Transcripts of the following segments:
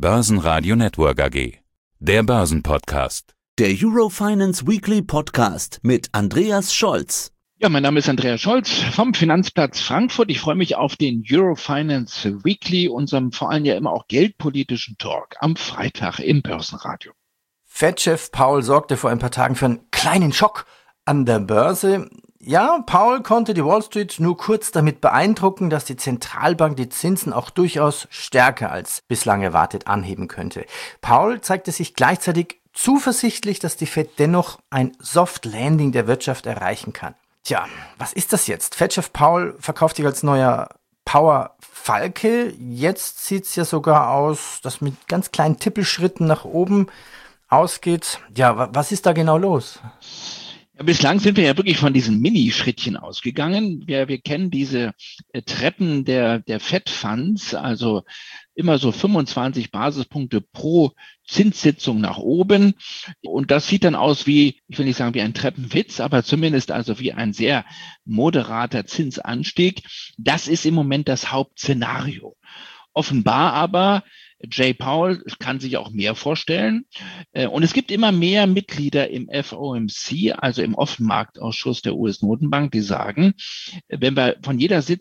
Börsenradio Network AG. Der Börsenpodcast. Der Eurofinance Weekly Podcast mit Andreas Scholz. Ja, mein Name ist Andreas Scholz vom Finanzplatz Frankfurt. Ich freue mich auf den Eurofinance Weekly, unserem vor allem ja immer auch geldpolitischen Talk am Freitag im Börsenradio. Fed-Chef Powell sorgte vor ein paar Tagen für einen kleinen Schock an der Börse. Ja, Powell konnte die Wall Street nur kurz damit beeindrucken, dass die Zentralbank die Zinsen auch durchaus stärker als bislang erwartet anheben könnte. Powell zeigte sich gleichzeitig zuversichtlich, dass die Fed dennoch ein Soft Landing der Wirtschaft erreichen kann. Tja, was ist das jetzt? Fed-Chef Powell verkauft sich als neuer Power-Falke. Jetzt sieht's ja sogar aus, dass mit ganz kleinen Tippelschritten nach oben ausgeht. Ja, was ist da genau los? Ja, bislang sind wir ja wirklich von diesen Mini-Schrittchen ausgegangen. Wir kennen diese Treppen der Fed-Funds, also immer so 25 Basispunkte pro Zinssitzung nach oben. Und das sieht dann aus wie, ich will nicht sagen wie ein Treppenwitz, aber zumindest also wie ein sehr moderater Zinsanstieg. Das ist im Moment das Hauptszenario. Offenbar aber, Jay Powell kann sich auch mehr vorstellen. Und es gibt immer mehr Mitglieder im FOMC, also im Offenmarktausschuss der US-Notenbank, die sagen, wenn wir von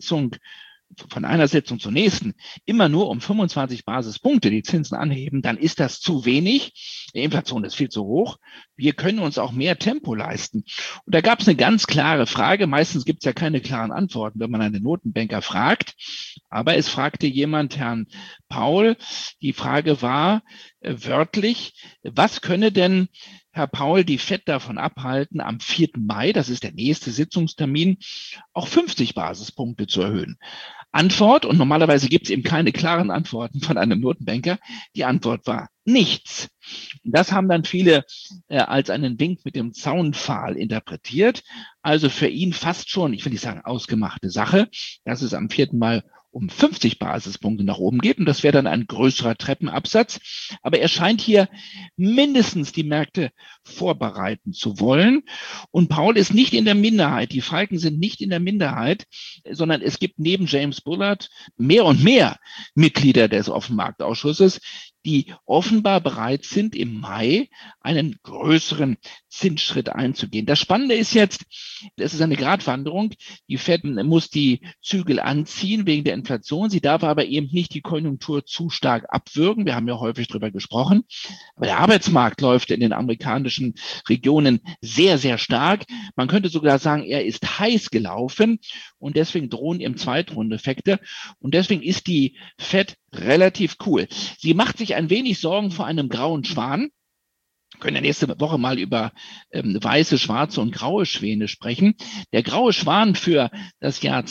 einer Sitzung zur nächsten immer nur um 25 Basispunkte die Zinsen anheben, dann ist das zu wenig. Die Inflation ist viel zu hoch. Wir können uns auch mehr Tempo leisten. Und da gab es eine ganz klare Frage. Meistens gibt es ja keine klaren Antworten, wenn man einen Notenbanker fragt. Aber es fragte jemand Herrn Powell. Die Frage war wörtlich, was könne denn Herr Powell die Fed davon abhalten, am 4. Mai, das ist der nächste Sitzungstermin, auch 50 Basispunkte zu erhöhen? Antwort, und normalerweise gibt es eben keine klaren Antworten von einem Notenbanker, die Antwort war nichts. Das haben dann viele als einen Wink mit dem Zaunpfahl interpretiert. Also für ihn fast schon, ich will nicht sagen ausgemachte Sache, dass es am 4. Mai um 50 Basispunkte nach oben geht. Und das wäre dann ein größerer Treppenabsatz. Aber er scheint hier mindestens die Märkte vorbereiten zu wollen. Und Powell ist nicht in der Minderheit. Die Falken sind nicht in der Minderheit, sondern es gibt neben James Bullard mehr und mehr Mitglieder des Offenmarktausschusses, die offenbar bereit sind, im Mai einen größeren Zinsschritt einzugehen. Das Spannende ist jetzt, es ist eine Gratwanderung. Die Fed muss die Zügel anziehen wegen der Inflation. Sie darf aber eben nicht die Konjunktur zu stark abwürgen. Wir haben ja häufig darüber gesprochen. Aber der Arbeitsmarkt läuft in den amerikanischen Regionen sehr, sehr stark. Man könnte sogar sagen, er ist heiß gelaufen und deswegen drohen ihm Zweitrundeffekte. Und deswegen ist die Fed relativ cool. Sie macht sich ein wenig Sorgen vor einem grauen Schwan. Wir können ja nächste Woche mal über weiße, schwarze und graue Schwäne sprechen. Der graue Schwan für das Jahr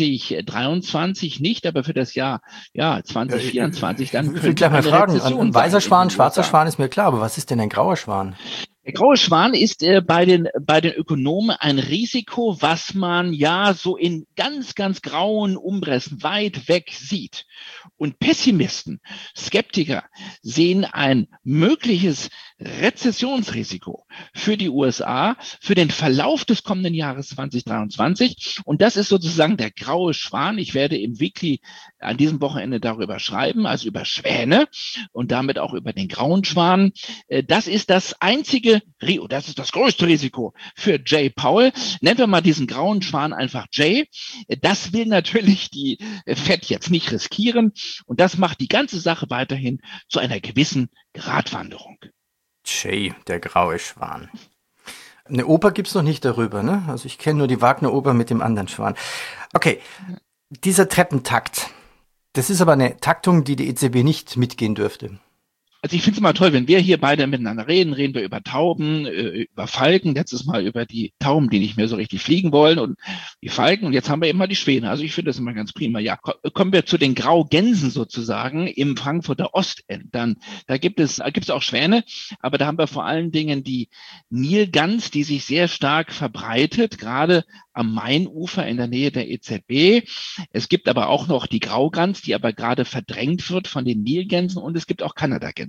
2023 nicht, aber für das Jahr 2024 dann. Ich will gleich mal fragen, ein weißer Schwan, schwarzer Schwan ist mir klar, aber was ist denn ein grauer Schwan? Der graue Schwan ist bei den Ökonomen ein Risiko, was man ja so in ganz, ganz grauen Umrissen weit weg sieht. Und Pessimisten, Skeptiker sehen ein mögliches Rezessionsrisiko für die USA, für den Verlauf des kommenden Jahres 2023. Und das ist sozusagen der graue Schwan. Ich werde im Weekly an diesem Wochenende darüber schreiben, also über Schwäne und damit auch über den grauen Schwan. Das ist das das ist das größte Risiko für Jay Powell. Nennen wir mal diesen grauen Schwan einfach Jay. Das will natürlich die Fed jetzt nicht riskieren. Und das macht die ganze Sache weiterhin zu einer gewissen Gratwanderung. Jay, der graue Schwan. Eine Oper gibt's noch nicht darüber, ne? Also ich kenne nur die Wagner-Oper mit dem anderen Schwan. Okay, dieser Treppentakt, das ist aber eine Taktung, die EZB nicht mitgehen dürfte. Also ich finde es immer toll, wenn wir hier beide miteinander reden wir über Tauben, über Falken, letztes Mal über die Tauben, die nicht mehr so richtig fliegen wollen und die Falken und jetzt haben wir immer die Schwäne. Also ich finde das immer ganz prima. Ja, kommen wir zu den Graugänsen sozusagen im Frankfurter Ostend. Da gibt es auch Schwäne, aber da haben wir vor allen Dingen die Nilgans, die sich sehr stark verbreitet, gerade am Mainufer in der Nähe der EZB. Es gibt aber auch noch die Graugans, die aber gerade verdrängt wird von den Nilgänsen und es gibt auch Kanadagänse.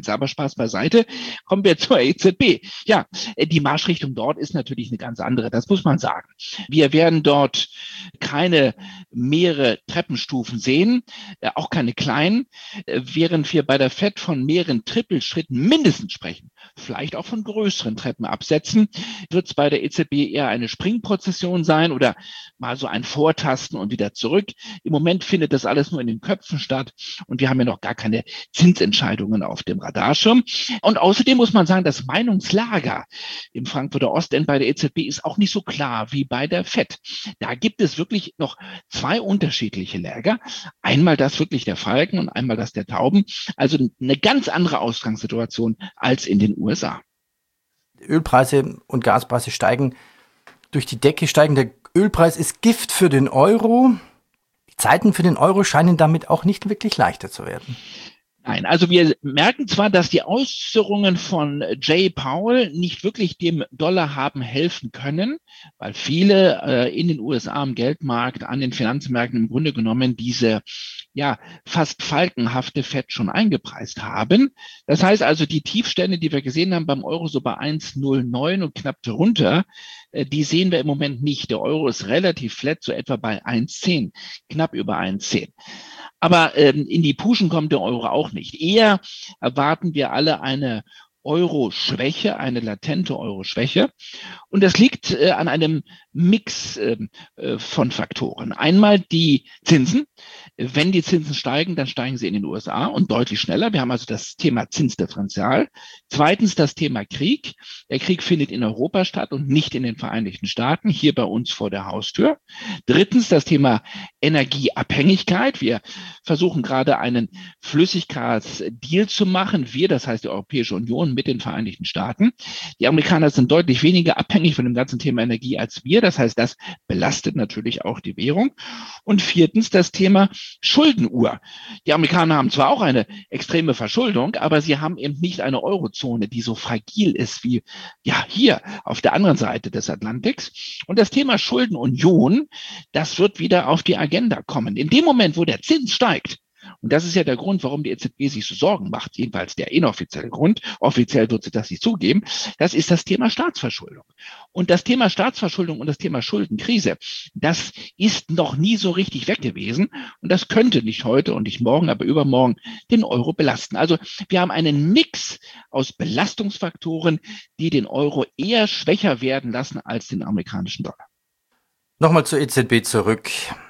Zins. Aber Spaß beiseite, kommen wir zur EZB. Ja, die Marschrichtung dort ist natürlich eine ganz andere, das muss man sagen. Wir werden dort keine mehrere Treppenstufen sehen, auch keine kleinen, während wir bei der FED von mehreren Trippelschritten mindestens sprechen, vielleicht auch von größeren Treppenabsätzen, wird es bei der EZB eher eine Springprozession sein oder mal so ein Vortasten und wieder zurück. Im Moment findet das alles nur in den Köpfen statt und wir haben ja noch gar keine Zinsentscheidungen auf dem Radarschirm. Und außerdem muss man sagen, das Meinungslager im Frankfurter Ostend bei der EZB ist auch nicht so klar wie bei der FED. Da gibt es wirklich noch zwei unterschiedliche Lager. Einmal das wirklich der Falken und einmal das der Tauben. Also eine ganz andere Ausgangssituation als in den USA. Ölpreise und Gaspreise steigen durch die Decke. Steigender Ölpreis ist Gift für den Euro. Die Zeiten für den Euro scheinen damit auch nicht wirklich leichter zu werden. Nein, also wir merken zwar, dass die Äußerungen von Jay Powell nicht wirklich dem Dollar haben helfen können, weil viele in den USA am Geldmarkt, an den Finanzmärkten im Grunde genommen diese fast falkenhafte Fed schon eingepreist haben. Das heißt also, die Tiefstände, die wir gesehen haben beim Euro so bei 1,09 und knapp darunter, die sehen wir im Moment nicht. Der Euro ist relativ flat, so etwa bei 1,10, knapp über 1,10. Aber in die Puschen kommt der Euro auch nicht. Eher erwarten wir alle eine Euro-Schwäche, eine latente Euro-Schwäche. Und das liegt an einem Mix von Faktoren. Einmal die Zinsen. Wenn die Zinsen steigen, dann steigen sie in den USA und deutlich schneller. Wir haben also das Thema Zinsdifferenzial. Zweitens das Thema Krieg. Der Krieg findet in Europa statt und nicht in den Vereinigten Staaten, hier bei uns vor der Haustür. Drittens das Thema Energieabhängigkeit. Wir versuchen gerade einen Flüssiggasdeal zu machen. Wir, das heißt die Europäische Union mit den Vereinigten Staaten. Die Amerikaner sind deutlich weniger abhängig von dem ganzen Thema Energie als wir. Das heißt, das belastet natürlich auch die Währung. Und viertens das Thema Schuldenuhr. Die Amerikaner haben zwar auch eine extreme Verschuldung, aber sie haben eben nicht eine Eurozone, die so fragil ist wie hier auf der anderen Seite des Atlantiks. Und das Thema Schuldenunion, das wird wieder auf die Agenda kommen. In dem Moment, wo der Zins steigt, und das ist ja der Grund, warum die EZB sich so Sorgen macht, jedenfalls der inoffizielle Grund, offiziell wird sie das nicht zugeben, das ist das Thema Staatsverschuldung. Und das Thema Staatsverschuldung und das Thema Schuldenkrise, das ist noch nie so richtig weg gewesen und das könnte nicht heute und nicht morgen, aber übermorgen den Euro belasten. Also wir haben einen Mix aus Belastungsfaktoren, die den Euro eher schwächer werden lassen als den amerikanischen Dollar. Nochmal zur EZB zurück.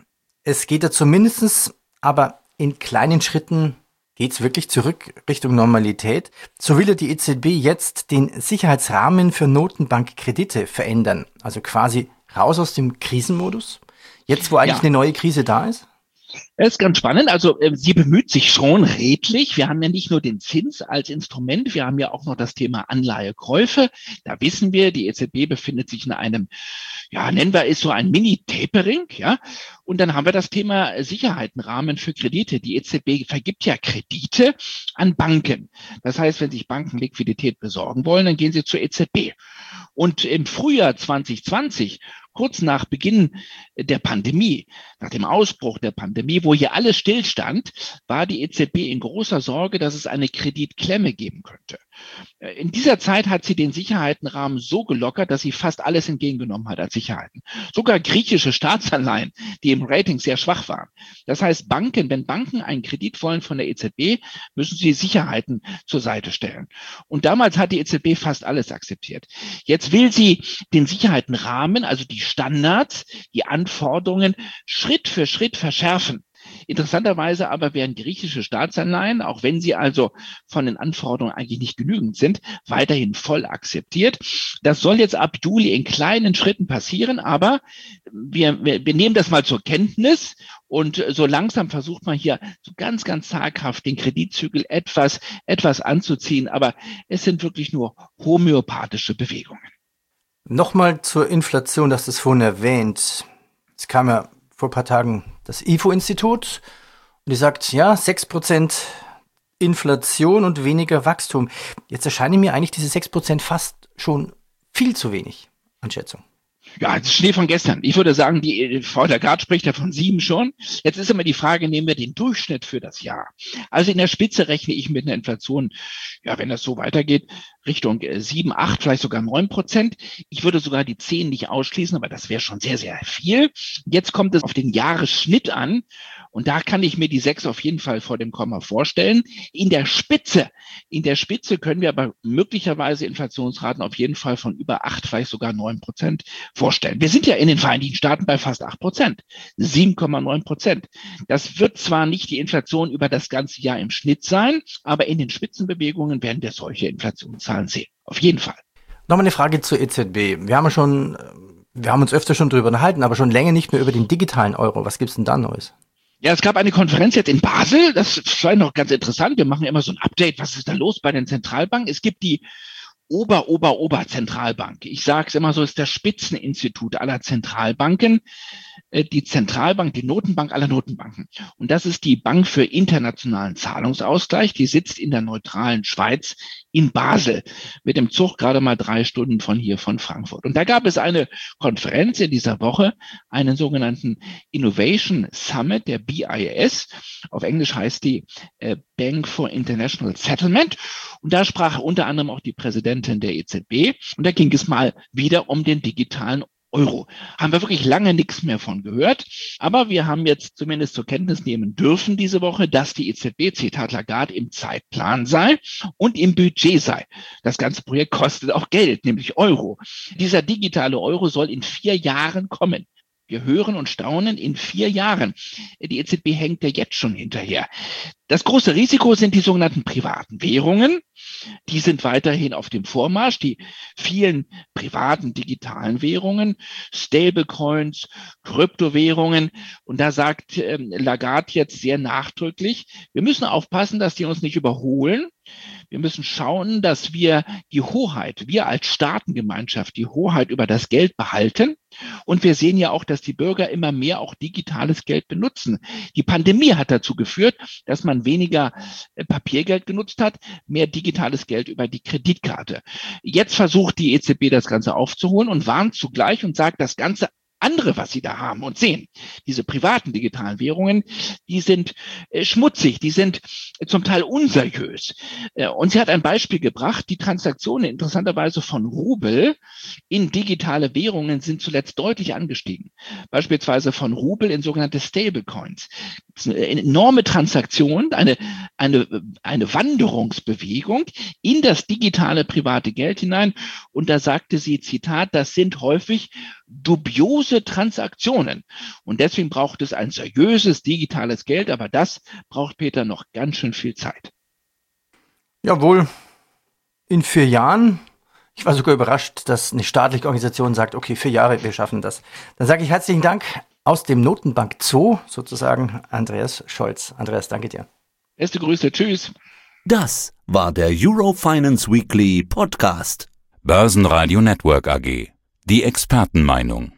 Es geht ja zumindest, aber in kleinen Schritten geht's wirklich zurück Richtung Normalität. So will ja die EZB jetzt den Sicherheitsrahmen für Notenbankkredite verändern. Also quasi raus aus dem Krisenmodus. Jetzt, wo eigentlich eine neue Krise da ist? Das ist ganz spannend. Also sie bemüht sich schon redlich. Wir haben ja nicht nur den Zins als Instrument, wir haben ja auch noch das Thema Anleihekäufe. Da wissen wir, die EZB befindet sich in einem, nennen wir es so ein Mini-Tapering, Und dann haben wir das Thema Sicherheitenrahmen für Kredite. Die EZB vergibt ja Kredite an Banken. Das heißt, wenn sich Banken Liquidität besorgen wollen, dann gehen sie zur EZB. Und im Frühjahr 2020, kurz nach Beginn der Pandemie, nach dem Ausbruch der Pandemie, wo hier alles stillstand, war die EZB in großer Sorge, dass es eine Kreditklemme geben könnte. In dieser Zeit hat sie den Sicherheitenrahmen so gelockert, dass sie fast alles entgegengenommen hat als Sicherheiten. Sogar griechische Staatsanleihen, die im Rating sehr schwach waren. Das heißt, wenn Banken einen Kredit wollen von der EZB, müssen sie Sicherheiten zur Seite stellen. Und damals hat die EZB fast alles akzeptiert. Jetzt will sie den Sicherheitenrahmen, also die Standards, die Anforderungen Schritt für Schritt verschärfen. Interessanterweise aber werden griechische Staatsanleihen, auch wenn sie also von den Anforderungen eigentlich nicht genügend sind, weiterhin voll akzeptiert. Das soll jetzt ab Juli in kleinen Schritten passieren, aber wir nehmen das mal zur Kenntnis und so langsam versucht man hier so ganz, ganz zaghaft den Kreditzügel etwas anzuziehen, aber es sind wirklich nur homöopathische Bewegungen. Nochmal zur Inflation, das ist vorhin erwähnt. Es kam ja vor ein paar Tagen das IFO-Institut und die sagt, 6% Inflation und weniger Wachstum. Jetzt erscheinen mir eigentlich diese 6% fast schon viel zu wenig an Schätzung. Ja, das ist Schnee von gestern. Ich würde sagen, die Frau Lagarde spricht ja von 7 schon. Jetzt ist immer die Frage, nehmen wir den Durchschnitt für das Jahr. Also in der Spitze rechne ich mit einer Inflation, ja, wenn das so weitergeht, Richtung 7, 8, vielleicht sogar 9%. Ich würde sogar die 10 nicht ausschließen, aber das wäre schon sehr, sehr viel. Jetzt kommt es auf den Jahresschnitt an. Und da kann ich mir die 6 auf jeden Fall vor dem Komma vorstellen. In der Spitze können wir aber möglicherweise Inflationsraten auf jeden Fall von über 8, vielleicht sogar 9% vorstellen. Wir sind ja in den Vereinigten Staaten bei fast 8%, 7,9%. Das wird zwar nicht die Inflation über das ganze Jahr im Schnitt sein, aber in den Spitzenbewegungen werden wir solche Inflationszahlen sehen. Auf jeden Fall. Nochmal eine Frage zur EZB. Wir haben uns öfter schon drüber unterhalten, aber schon länger nicht mehr über den digitalen Euro. Was gibt's denn da Neues? Ja, es gab eine Konferenz jetzt in Basel. Das scheint noch ganz interessant. Wir machen immer so ein Update. Was ist da los bei den Zentralbanken? Es gibt die Oberzentralbank. Ich sage es immer so, ist das Spitzeninstitut aller Zentralbanken. Die Zentralbank, die Notenbank aller Notenbanken. Und das ist die Bank für internationalen Zahlungsausgleich. Die sitzt in der neutralen Schweiz in Basel mit dem Zug gerade mal 3 Stunden von hier von Frankfurt. Und da gab es eine Konferenz in dieser Woche, einen sogenannten Innovation Summit, der BIS. Auf Englisch heißt die Bank for International Settlement. Und da sprach unter anderem auch die Präsidentin der EZB. Und da ging es mal wieder um den digitalen Euro. Haben wir wirklich lange nichts mehr von gehört. Aber wir haben jetzt zumindest zur Kenntnis nehmen dürfen diese Woche, dass die EZB, Zitat Lagarde, im Zeitplan sei und im Budget sei. Das ganze Projekt kostet auch Geld, nämlich Euro. Dieser digitale Euro soll in 4 Jahren kommen. Wir hören und staunen, in 4 Jahren. Die EZB hängt ja jetzt schon hinterher. Das große Risiko sind die sogenannten privaten Währungen. Die sind weiterhin auf dem Vormarsch. Die vielen privaten digitalen Währungen, Stablecoins, Kryptowährungen. Und da sagt Lagarde jetzt sehr nachdrücklich, wir müssen aufpassen, dass die uns nicht überholen. Wir müssen schauen, dass wir wir als Staatengemeinschaft, die Hoheit über das Geld behalten. Und wir sehen ja auch, dass die Bürger immer mehr auch digitales Geld benutzen. Die Pandemie hat dazu geführt, dass man weniger Papiergeld genutzt hat, mehr digitales Geld über die Kreditkarte. Jetzt versucht die EZB das Ganze aufzuholen und warnt zugleich und sagt, das Ganze andere, was Sie da haben und sehen, diese privaten digitalen Währungen, die sind schmutzig, die sind zum Teil unseriös. Und sie hat ein Beispiel gebracht, die Transaktionen interessanterweise von Rubel in digitale Währungen sind zuletzt deutlich angestiegen. Beispielsweise von Rubel in sogenannte Stablecoins. Das ist eine enorme Transaktion, eine Wanderungsbewegung in das digitale private Geld hinein. Und da sagte sie, Zitat, das sind häufig dubiose Transaktionen. Und deswegen braucht es ein seriöses digitales Geld. Aber das braucht, Peter, noch ganz schön viel Zeit. Jawohl, in 4 Jahren. Ich war sogar überrascht, dass eine staatliche Organisation sagt, okay, 4 Jahre, wir schaffen das. Dann sage ich herzlichen Dank aus dem Notenbank Zoo, sozusagen, Andreas Scholz. Andreas, danke dir. Beste Grüße, tschüss. Das war der Eurofinance Weekly Podcast. Börsenradio Network AG. Die Expertenmeinung.